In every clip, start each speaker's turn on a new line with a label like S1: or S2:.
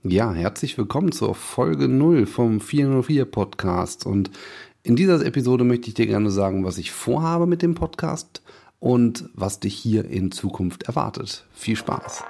S1: Ja, herzlich willkommen zur Folge 0 vom 404 Podcast. Und in dieser Episode möchte ich dir gerne sagen, was ich vorhabe mit dem Podcast und was dich hier in Zukunft erwartet. Viel Spaß!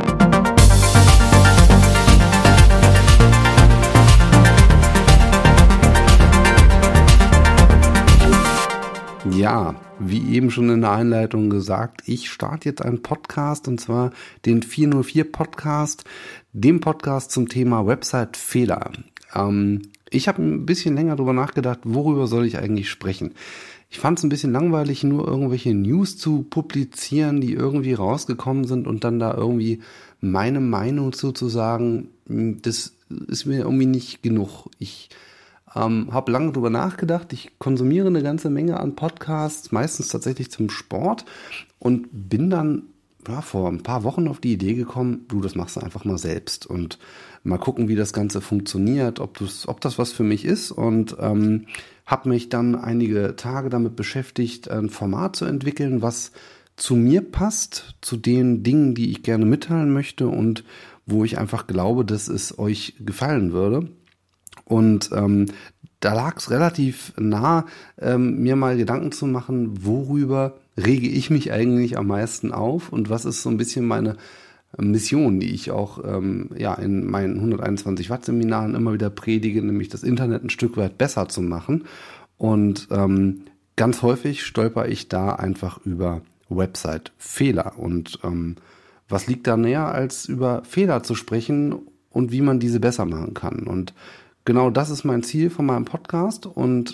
S1: Ja, wie eben schon in der Einleitung gesagt, ich starte jetzt einen Podcast und zwar den 404 Podcast, dem Podcast zum Thema Website-Fehler. Ich habe ein bisschen länger darüber nachgedacht, worüber soll ich eigentlich sprechen. Ich fand es ein bisschen langweilig, nur irgendwelche News zu publizieren, die irgendwie rausgekommen sind und dann da irgendwie meine Meinung zu sagen. Das ist mir irgendwie nicht genug. Ich habe lange drüber nachgedacht. Ich konsumiere eine ganze Menge an Podcasts, meistens tatsächlich zum Sport und bin dann vor ein paar Wochen auf die Idee gekommen, das machst du einfach mal selbst und mal gucken, wie das Ganze funktioniert, ob das was für mich ist und habe mich dann einige Tage damit beschäftigt, ein Format zu entwickeln, was zu mir passt, zu den Dingen, die ich gerne mitteilen möchte und wo ich einfach glaube, dass es euch gefallen würde. Und da lag es relativ nah, mir mal Gedanken zu machen, worüber rege ich mich eigentlich am meisten auf und was ist so ein bisschen meine Mission, die ich auch in meinen 121 Watt Seminaren immer wieder predige, nämlich das Internet ein Stück weit besser zu machen. Und ganz häufig stolper ich da einfach über Website-Fehler. Und was liegt da näher, als über Fehler zu sprechen und wie man diese besser machen kann. Und genau das ist mein Ziel von meinem Podcast und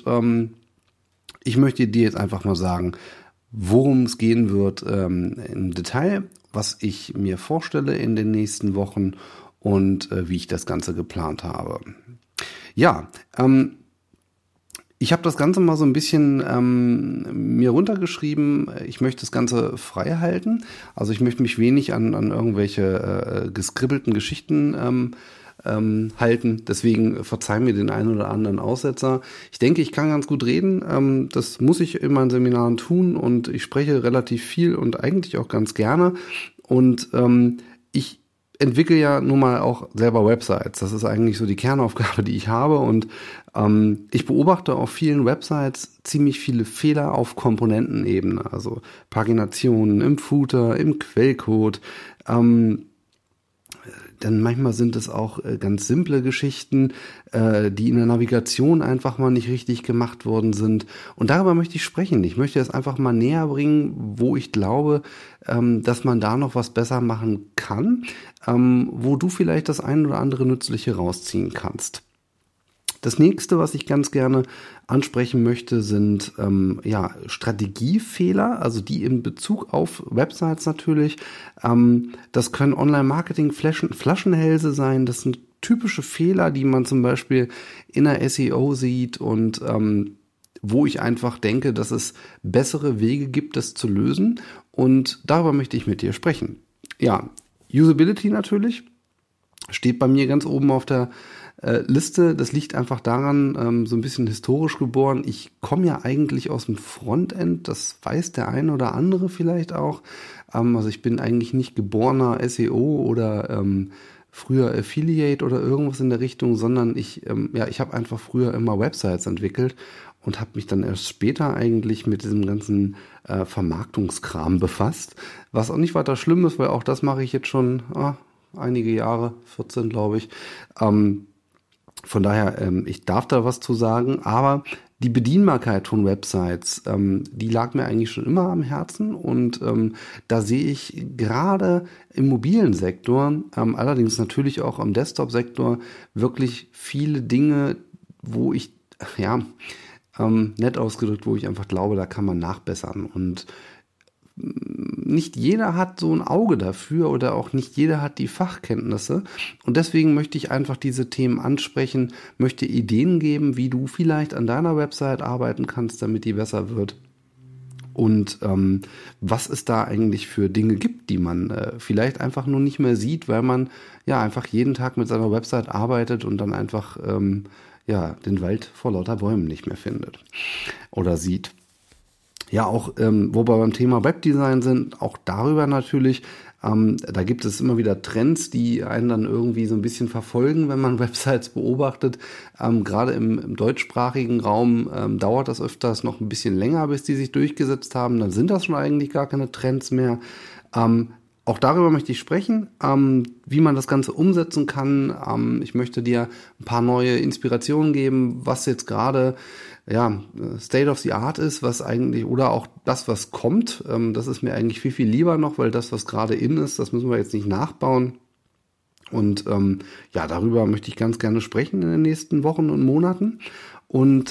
S1: ich möchte dir jetzt einfach mal sagen, worum es gehen wird im Detail, was ich mir vorstelle in den nächsten Wochen und wie ich das Ganze geplant habe. Ja, ich habe das Ganze mal so ein bisschen mir runtergeschrieben. Ich möchte das Ganze frei halten. Also ich möchte mich wenig an irgendwelche geskribbelten Geschichten halten. Deswegen verzeih mir den einen oder anderen Aussetzer. Ich denke, ich kann ganz gut reden. Das muss ich in meinen Seminaren tun und ich spreche relativ viel und eigentlich auch ganz gerne. Und ich entwickle ja nun mal auch selber Websites. Das ist eigentlich so die Kernaufgabe, die ich habe. Und ich beobachte auf vielen Websites ziemlich viele Fehler auf Komponentenebene. Also Paginationen im Footer, im Quellcode, dann manchmal sind es auch ganz simple Geschichten, die in der Navigation einfach mal nicht richtig gemacht worden sind. Und darüber möchte ich sprechen. Ich möchte es einfach mal näher bringen, wo ich glaube, dass man da noch was besser machen kann, wo du vielleicht das ein oder andere Nützliche rausziehen kannst. Das nächste, was ich ganz gerne ansprechen möchte, sind Strategiefehler, also die in Bezug auf Websites natürlich. Das können Online-Marketing-Flaschenhälse sein. Das sind typische Fehler, die man zum Beispiel in der SEO sieht und wo ich einfach denke, dass es bessere Wege gibt, das zu lösen. Und darüber möchte ich mit dir sprechen. Ja, Usability natürlich steht bei mir ganz oben auf der Liste. Das liegt einfach daran, so ein bisschen historisch geboren. Ich komme ja eigentlich aus dem Frontend, das weiß der eine oder andere vielleicht auch. Also ich bin eigentlich nicht geborener SEO oder früher Affiliate oder irgendwas in der Richtung, sondern ich habe einfach früher immer Websites entwickelt und habe mich dann erst später eigentlich mit diesem ganzen Vermarktungskram befasst. Was auch nicht weiter schlimm ist, weil auch das mache ich jetzt schon einige Jahre, 14 glaube ich. Von daher, ich darf da was zu sagen, aber die Bedienbarkeit von Websites, die lag mir eigentlich schon immer am Herzen und da sehe ich gerade im mobilen Sektor, allerdings natürlich auch im Desktop-Sektor, wirklich viele Dinge, wo ich, nett ausgedrückt, wo ich einfach glaube, da kann man nachbessern und nicht jeder hat so ein Auge dafür oder auch nicht jeder hat die Fachkenntnisse und deswegen möchte ich einfach diese Themen ansprechen, möchte Ideen geben, wie du vielleicht an deiner Website arbeiten kannst, damit die besser wird und was es da eigentlich für Dinge gibt, die man vielleicht einfach nur nicht mehr sieht, weil man einfach jeden Tag mit seiner Website arbeitet und dann einfach den Wald vor lauter Bäumen nicht mehr findet oder sieht. Ja, auch wo wir beim Thema Webdesign sind, auch darüber natürlich Da gibt es immer wieder Trends, die einen dann irgendwie so ein bisschen verfolgen, wenn man Websites beobachtet. Gerade im deutschsprachigen Raum dauert das öfters noch ein bisschen länger, bis die sich durchgesetzt haben. Dann sind das schon eigentlich gar keine Trends mehr. Auch darüber möchte ich sprechen, wie man das Ganze umsetzen kann. Ich möchte dir ein paar neue Inspirationen geben, was jetzt gerade State of the Art ist, was eigentlich, oder auch das, was kommt. Das ist mir eigentlich viel, viel lieber noch, weil das, was gerade in ist, das müssen wir jetzt nicht nachbauen. Und darüber möchte ich ganz gerne sprechen in den nächsten Wochen und Monaten. Und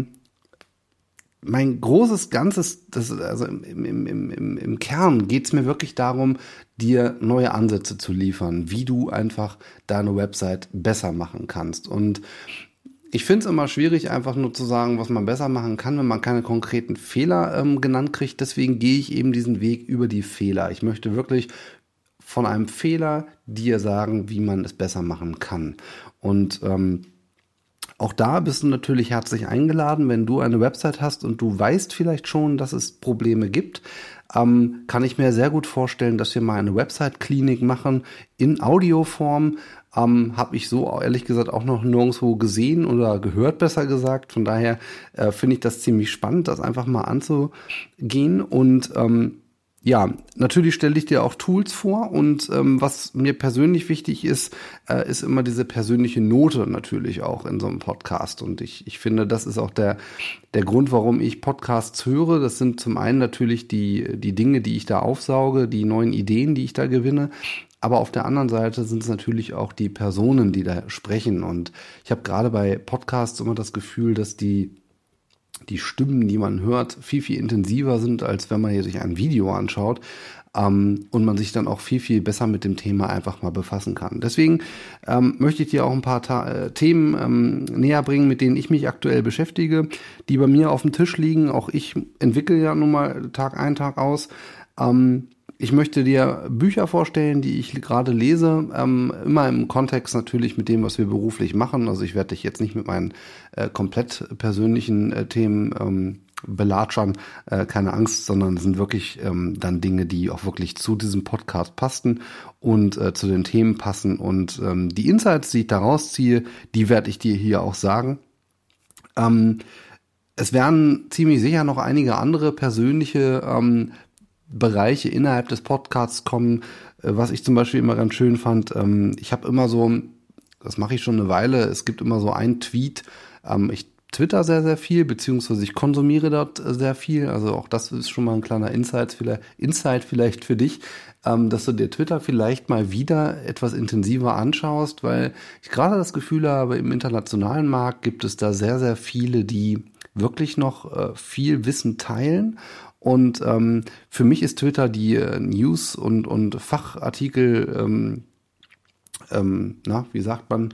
S1: mein großes Ganzes, also im Kern geht es mir wirklich darum, dir neue Ansätze zu liefern, wie du einfach deine Website besser machen kannst. Und ich finde es immer schwierig, einfach nur zu sagen, was man besser machen kann, wenn man keine konkreten Fehler genannt kriegt. Deswegen gehe ich eben diesen Weg über die Fehler. Ich möchte wirklich von einem Fehler dir sagen, wie man es besser machen kann. Und auch da bist du natürlich herzlich eingeladen, wenn du eine Website hast und du weißt vielleicht schon, dass es Probleme gibt, kann ich mir sehr gut vorstellen, dass wir mal eine Website-Klinik machen in Audioform. Habe ich so ehrlich gesagt auch noch nirgendwo gesehen oder gehört, besser gesagt. Von daher finde ich das ziemlich spannend, das einfach mal anzugehen. Und natürlich stelle ich dir auch Tools vor und was mir persönlich wichtig ist, ist immer diese persönliche Note natürlich auch in so einem Podcast. Und ich finde, das ist auch der Grund, warum ich Podcasts höre. Das sind zum einen natürlich die Dinge, die ich da aufsauge, die neuen Ideen, die ich da gewinne. Aber auf der anderen Seite sind es natürlich auch die Personen, die da sprechen. Und ich habe gerade bei Podcasts immer das Gefühl, dass die Stimmen, die man hört, viel, viel intensiver sind, als wenn man hier sich ein Video anschaut und man sich dann auch viel, viel besser mit dem Thema einfach mal befassen kann. Deswegen möchte ich dir auch ein paar Themen näher bringen, mit denen ich mich aktuell beschäftige, die bei mir auf dem Tisch liegen. Auch ich entwickle ja nun mal Tag ein, Tag aus. Ich möchte dir Bücher vorstellen, die ich gerade lese, immer im Kontext natürlich mit dem, was wir beruflich machen. Also ich werde dich jetzt nicht mit meinen komplett persönlichen Themen belatschern, keine Angst, sondern es sind wirklich dann Dinge, die auch wirklich zu diesem Podcast passten und zu den Themen passen. Und die Insights, die ich da rausziehe, die werde ich dir hier auch sagen. Es werden ziemlich sicher noch einige andere persönliche Bereiche innerhalb des Podcasts kommen, was ich zum Beispiel immer ganz schön fand. Ich habe immer so, das mache ich schon eine Weile, es gibt immer so einen Tweet. Ich twitter sehr, sehr viel, beziehungsweise ich konsumiere dort sehr viel. Also auch das ist schon mal ein kleiner Insight vielleicht für dich, dass du dir Twitter vielleicht mal wieder etwas intensiver anschaust, weil ich gerade das Gefühl habe, im internationalen Markt gibt es da sehr, sehr viele, die wirklich noch viel Wissen teilen. Und für mich ist Twitter die News- und Fachartikel, wie sagt man,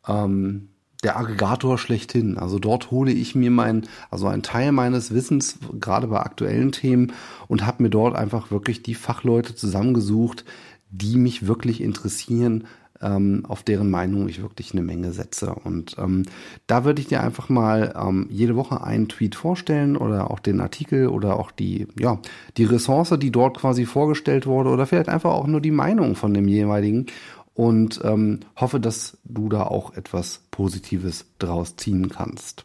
S1: der Aggregator schlechthin. Also dort hole ich mir einen Teil meines Wissens, gerade bei aktuellen Themen, und habe mir dort einfach wirklich die Fachleute zusammengesucht, die mich wirklich interessieren, auf deren Meinung ich wirklich eine Menge setze. Und da würde ich dir einfach mal jede Woche einen Tweet vorstellen oder auch den Artikel oder auch die Ressource, die dort quasi vorgestellt wurde, oder vielleicht einfach auch nur die Meinung von dem jeweiligen, und hoffe, dass du da auch etwas Positives draus ziehen kannst.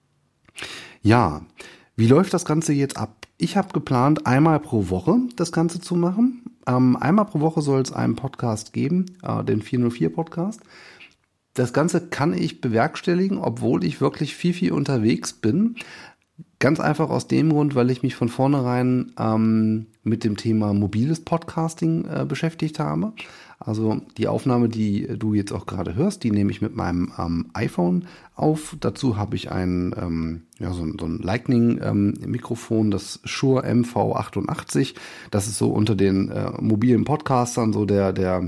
S1: Ja, wie läuft das Ganze jetzt ab? Ich habe geplant, einmal pro Woche das Ganze zu machen. Einmal pro Woche soll es einen Podcast geben, den 404 Podcast. Das Ganze kann ich bewerkstelligen, obwohl ich wirklich viel, viel unterwegs bin. Ganz einfach aus dem Grund, weil ich mich von vornherein mit dem Thema mobiles Podcasting beschäftigt habe. Also die Aufnahme, die du jetzt auch gerade hörst, die nehme ich mit meinem iPhone auf. Dazu habe ich so ein Lightning-Mikrofon, das Shure MV88. Das ist so unter den mobilen Podcastern so der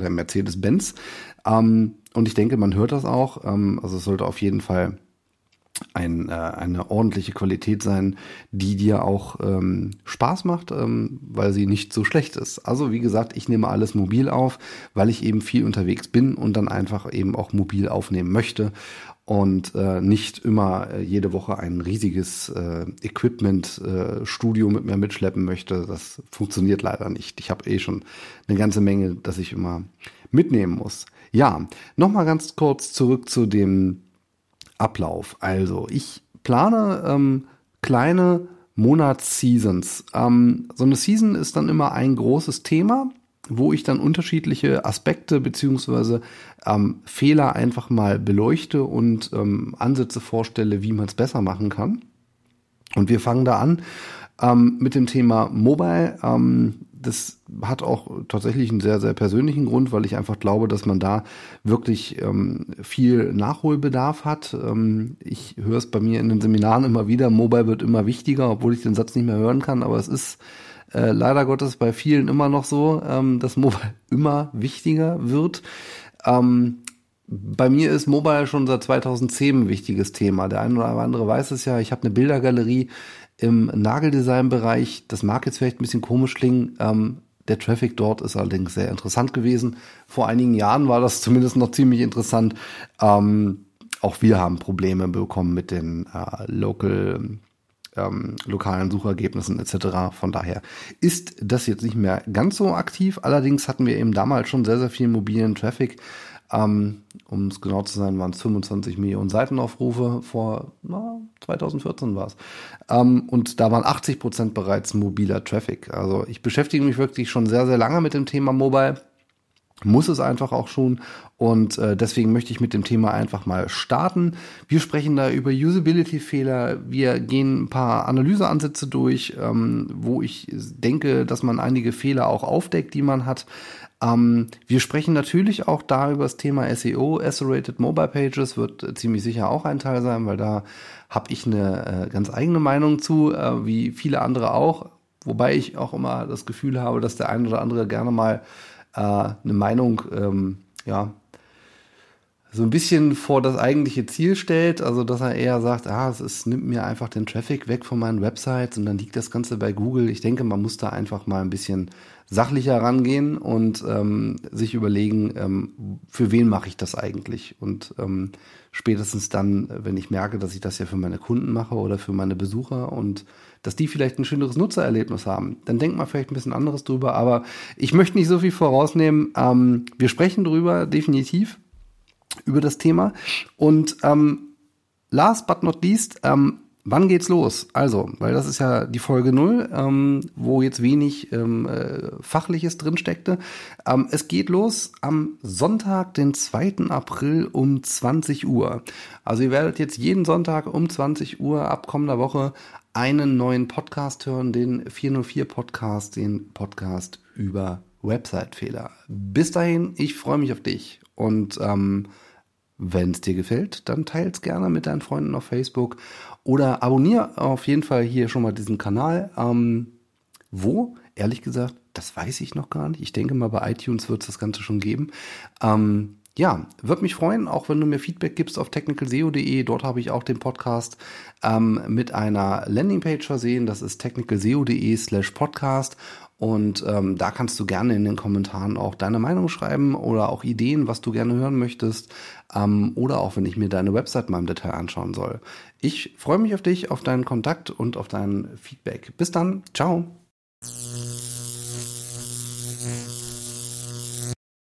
S1: Mercedes-Benz. Und ich denke, man hört das auch. Also es sollte auf jeden Fall eine ordentliche Qualität sein, die dir auch Spaß macht, weil sie nicht so schlecht ist. Also wie gesagt, ich nehme alles mobil auf, weil ich eben viel unterwegs bin und dann einfach eben auch mobil aufnehmen möchte und nicht immer jede Woche ein riesiges Equipment-Studio mit mir mitschleppen möchte. Das funktioniert leider nicht. Ich habe schon eine ganze Menge, das ich immer mitnehmen muss. Ja, nochmal ganz kurz zurück zu dem Ablauf. Also ich plane kleine Monatsseasons. So eine Season ist dann immer ein großes Thema, wo ich dann unterschiedliche Aspekte beziehungsweise Fehler einfach mal beleuchte und Ansätze vorstelle, wie man es besser machen kann. Und wir fangen da an mit dem Thema Mobile. Das hat auch tatsächlich einen sehr, sehr persönlichen Grund, weil ich einfach glaube, dass man da wirklich viel Nachholbedarf hat. Ich höre es bei mir in den Seminaren immer wieder, Mobile wird immer wichtiger, obwohl ich den Satz nicht mehr hören kann, aber es ist leider Gottes bei vielen immer noch so, dass Mobile immer wichtiger wird. Bei mir ist Mobile schon seit 2010 ein wichtiges Thema. Der eine oder andere weiß es ja, ich habe eine Bildergalerie im Nageldesign-Bereich. Das mag jetzt vielleicht ein bisschen komisch klingen. Der Traffic dort ist allerdings sehr interessant gewesen. Vor einigen Jahren war das zumindest noch ziemlich interessant. Auch wir haben Probleme bekommen mit den lokalen Suchergebnissen etc. Von daher ist das jetzt nicht mehr ganz so aktiv. Allerdings hatten wir eben damals schon sehr, sehr viel mobilen Traffic. Um es genau zu sein, waren es 25 Millionen Seitenaufrufe vor 2014 war es. Und da waren 80% bereits mobiler Traffic. Also ich beschäftige mich wirklich schon sehr, sehr lange mit dem Thema Mobile. Muss es einfach auch schon und deswegen möchte ich mit dem Thema einfach mal starten. Wir sprechen da über Usability-Fehler, wir gehen ein paar Analyseansätze durch, wo ich denke, dass man einige Fehler auch aufdeckt, die man hat. Wir sprechen natürlich auch da über das Thema SEO, Accelerated Mobile Pages, wird ziemlich sicher auch ein Teil sein, weil da habe ich eine ganz eigene Meinung zu, wie viele andere auch, wobei ich auch immer das Gefühl habe, dass der ein oder andere gerne mal eine Meinung, so ein bisschen vor das eigentliche Ziel stellt, also dass er eher sagt, es nimmt mir einfach den Traffic weg von meinen Websites und dann liegt das Ganze bei Google. Ich denke, man muss da einfach mal ein bisschen sachlicher rangehen und sich überlegen, für wen mache ich das eigentlich? Und spätestens dann, wenn ich merke, dass ich das ja für meine Kunden mache oder für meine Besucher und dass die vielleicht ein schöneres Nutzererlebnis haben, dann denkt man vielleicht ein bisschen anderes drüber. Aber ich möchte nicht so viel vorausnehmen. Wir sprechen drüber, definitiv, über das Thema. Und last but not least, wann geht's los? Also, weil das ist ja die Folge 0, wo jetzt wenig Fachliches drin steckte. Es geht los am Sonntag, den 2. April um 20 Uhr. Also ihr werdet jetzt jeden Sonntag um 20 Uhr ab kommender Woche einen neuen Podcast hören, den 404 Podcast, den Podcast über Website-Fehler. Bis dahin, ich freue mich auf dich und wenn es dir gefällt, dann teils gerne mit deinen Freunden auf Facebook oder abonniere auf jeden Fall hier schon mal diesen Kanal. Wo? Ehrlich gesagt, das weiß ich noch gar nicht. Ich denke mal, bei iTunes wird es das Ganze schon geben. Würde mich freuen, auch wenn du mir Feedback gibst auf technicalseo.de. Dort habe ich auch den Podcast mit einer Landingpage versehen. Das ist technicalseo.de/podcast. Und da kannst du gerne in den Kommentaren auch deine Meinung schreiben oder auch Ideen, was du gerne hören möchtest. Oder auch, wenn ich mir deine Website mal im Detail anschauen soll. Ich freue mich auf dich, auf deinen Kontakt und auf dein Feedback. Bis dann. Ciao.